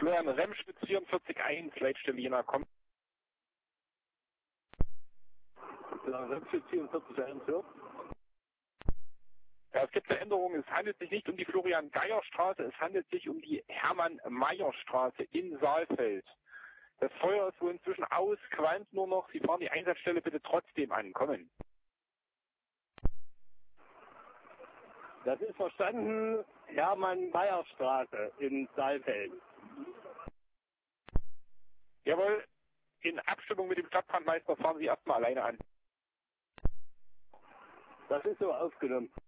Florian Remschwitz 44.1, Leitstelle Jena, kommt. Florian Remschwitz 44.1, ja. Ja, es gibt Veränderungen. Es handelt sich nicht um die Florian-Geier-Straße, es handelt sich um die Hermann-Mayer-Straße in Saalfeld. Das Feuer ist wohl inzwischen aus, qualmt nur noch. Sie fahren die Einsatzstelle bitte trotzdem an. Kommen. Das ist verstanden, Hermann-Mayer-Straße in Saalfeld. Jawohl, in Abstimmung mit dem Stadtbrandmeister fahren Sie erstmal alleine an. Das ist so aufgenommen.